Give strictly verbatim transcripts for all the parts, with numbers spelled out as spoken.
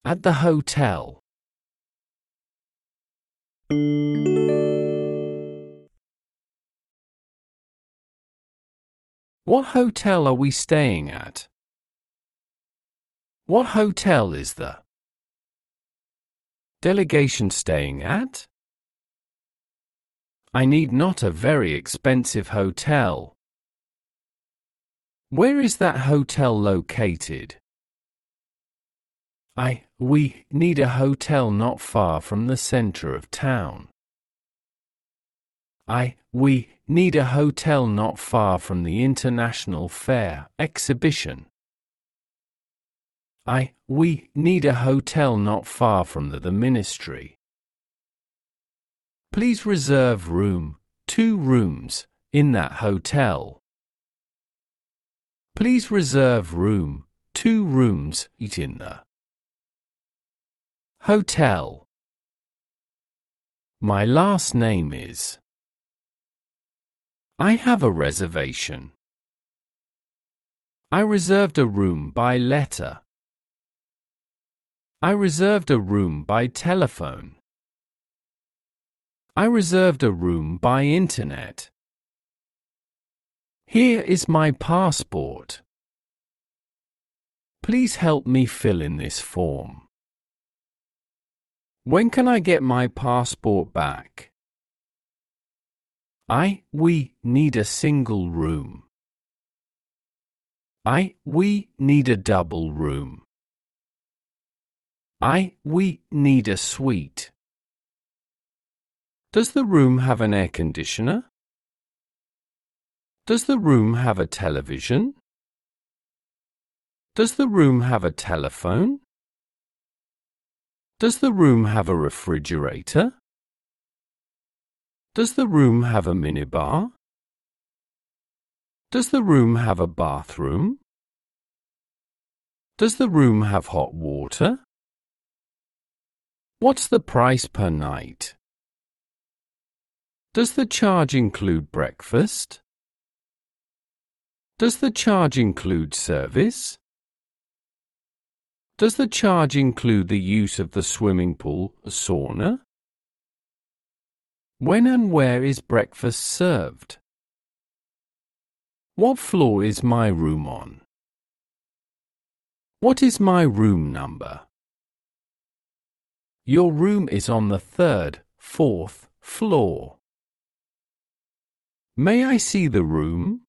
At the hotel. What hotel are we staying at? What hotel is the delegation staying at? I need not a very expensive hotel. Where is that hotel located? I, we, need a hotel not far from the center of town. I, we, need a hotel not far from the International Fair exhibition. I, we, need a hotel not far from the, the ministry. Please reserve room, two rooms, in that hotel. Please reserve room, two rooms, in the hotel. My last name is. I have a reservation. I reserved a room by letter. I reserved a room by telephone. I reserved a room by internet. Here is my passport. Please help me fill in this form. When can I get my passport back? I, we, need a single room. I, we, need a double room. I, we, need a suite. Does the room have an air conditioner? Does the room have a television? Does the room have a telephone? Does the room have a refrigerator? Does the room have a minibar? Does the room have a bathroom? Does the room have hot water? What's the price per night? Does the charge include breakfast? Does the charge include service? Does the charge include the use of the swimming pool, sauna? When and where is breakfast served? What floor is my room on? What is my room number? Your room is on the third, fourth floor. May I see the room?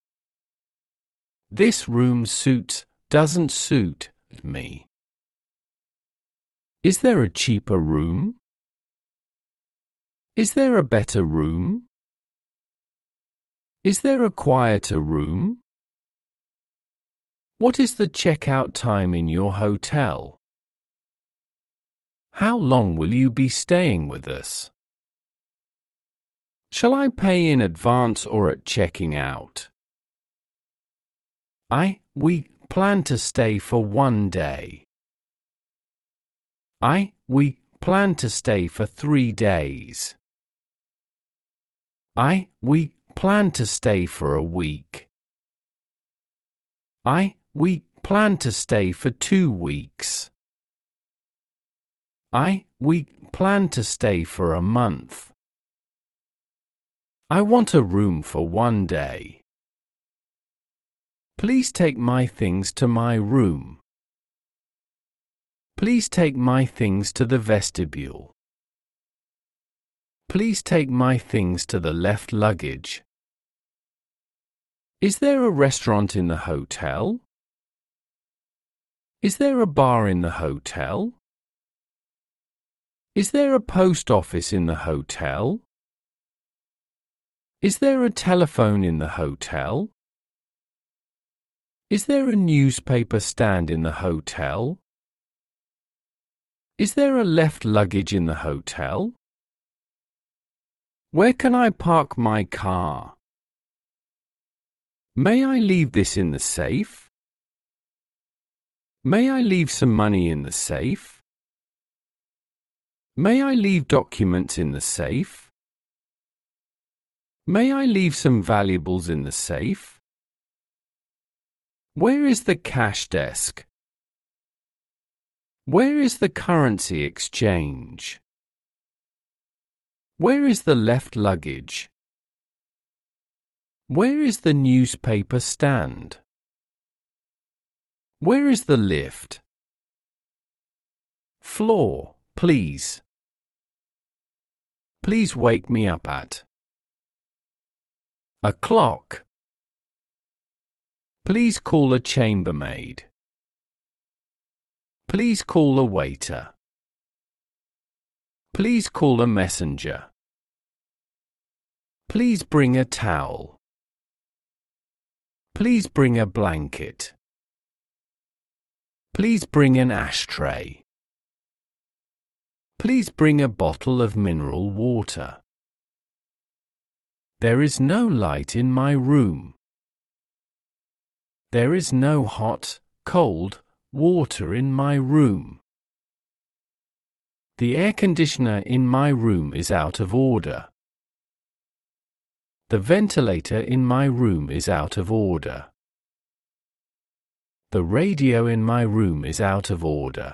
This room suits, doesn't suit me. Is there a cheaper room? Is there a better room? Is there a quieter room? What is the checkout time in your hotel? How long will you be staying with us? Shall I pay in advance or at checking out? I, we, plan to stay for one day. I, we, plan to stay for three days. I, we, plan to stay for a week. I, we, plan to stay for two weeks. I, we, plan to stay for a month. I want a room for one day. Please take my things to my room. Please take my things to the vestibule. Please take my things to the left luggage. Is there a restaurant in the hotel? Is there a bar in the hotel? Is there a post office in the hotel? Is there a telephone in the hotel? Is there a newspaper stand in the hotel? Is there a left luggage in the hotel? Where can I park my car? May I leave this in the safe? May I leave some money in the safe? May I leave documents in the safe? May I leave some valuables in the safe? Where is the cash desk? Where is the currency exchange? Where is the left luggage? Where is the newspaper stand? Where is the lift? Floor, please. Please wake me up at o'clock. Please call a chambermaid. Please call a waiter. Please call a messenger. Please bring a towel. Please bring a blanket. Please bring an ashtray. Please bring a bottle of mineral water. There is no light in my room. There is no hot, cold water in my room. The air conditioner in my room is out of order. The ventilator in my room is out of order. The radio in my room is out of order.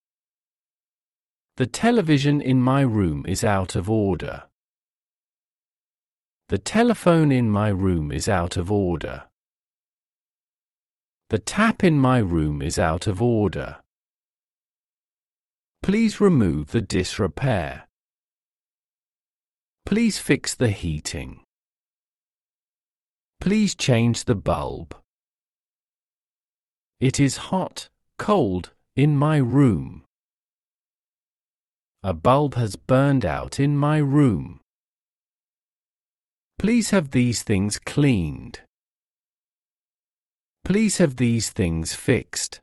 The television in my room is out of order. The telephone in my room is out of order. The tap in my room is out of order. Please remove the disrepair. Please fix the heating. Please change the bulb. It is hot, cold, in my room. A bulb has burned out in my room. Please have these things cleaned. Please have these things fixed.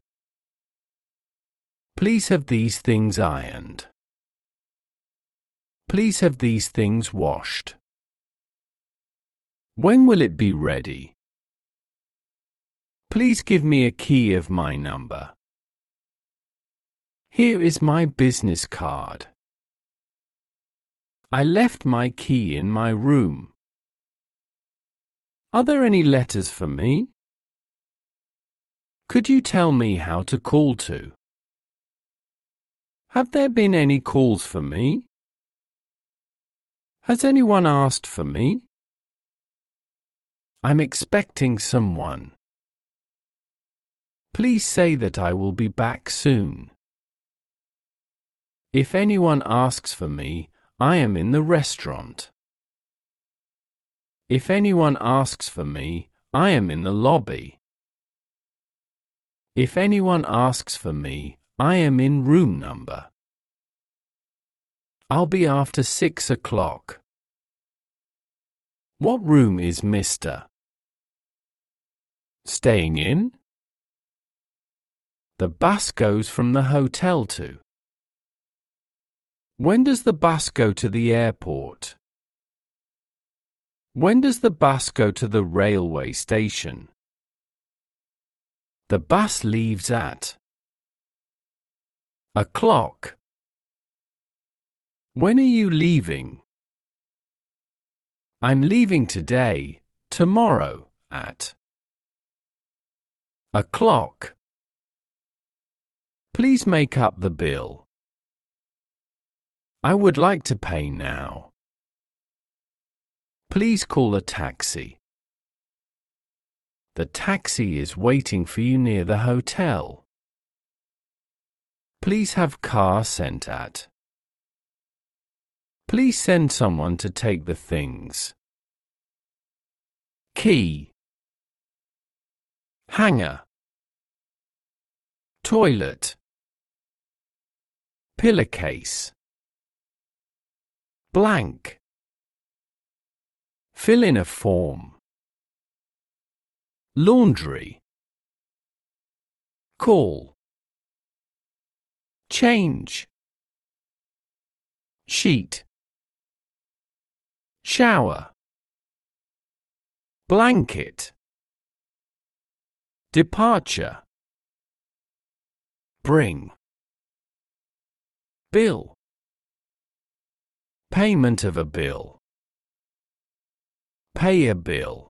Please have these things ironed. Please have these things washed. When will it be ready? Please give me a key of my number. Here is my business card. I left my key in my room. Are there any letters for me? Could you tell me how to call to? Have there been any calls for me? Has anyone asked for me? I'm expecting someone. Please say that I will be back soon. If anyone asks for me, I am in the restaurant. If anyone asks for me, I am in the lobby. If anyone asks for me, I am in room number. I'll be after six o'clock. What room is Mister staying in? The bus goes from the hotel to. When does the bus go to the airport? When does the bus go to the railway station? The bus leaves at o'clock. When are you leaving? I'm leaving today, tomorrow, at o'clock. Please make up the bill. I would like to pay now. Please call a taxi. The taxi is waiting for you near the hotel. Please have car sent at. Please send someone to take the things. Key. Hanger. Toilet. Pillowcase. Blank. Fill in a form. Laundry. Call. Change. Sheet. Shower. Blanket. Departure. Bring. Bill. Payment of a bill. Pay a bill.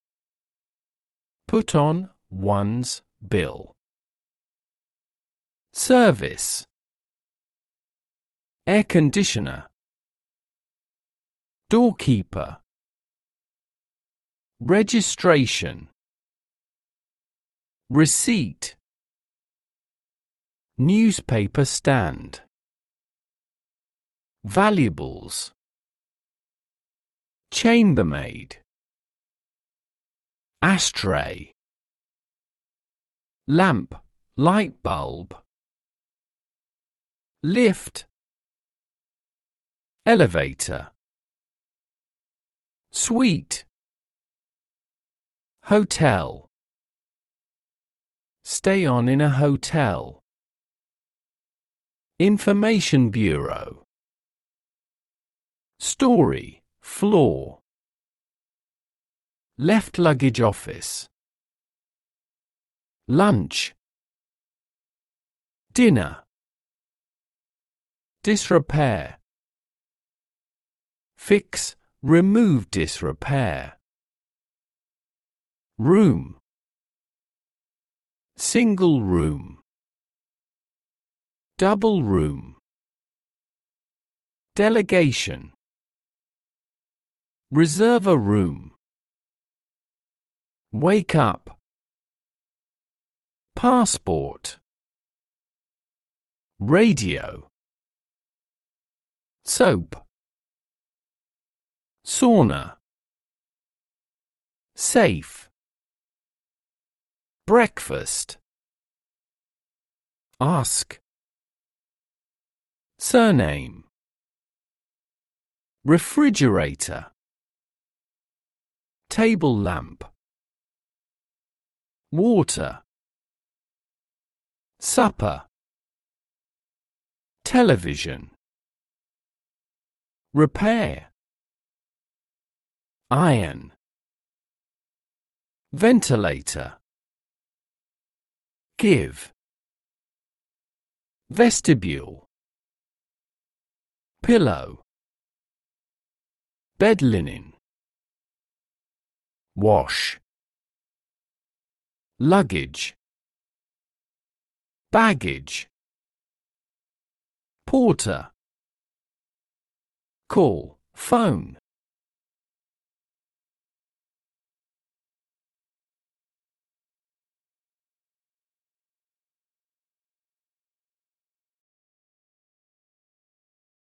Put on one's bill. Service. Air conditioner. Doorkeeper. Registration. Receipt. Newspaper stand. Valuables. Chambermaid. Ashtray. Lamp, light bulb. Lift. Elevator. Suite. Hotel. Stay on in a hotel. Information bureau. Story, floor. Left luggage office. Lunch. Dinner. Disrepair. Fix, remove disrepair. Room. Single room. Double room. Delegation. Reserve a room. Wake up. Passport. Radio. Soap. Sauna. Safe. Breakfast. Ask. Surname. Refrigerator. Table lamp. Water. Supper. Television. Repair. Iron. Ventilator. Give. Vestibule. Pillow. Bed linen. Wash. Luggage. Baggage. Porter. Call, phone.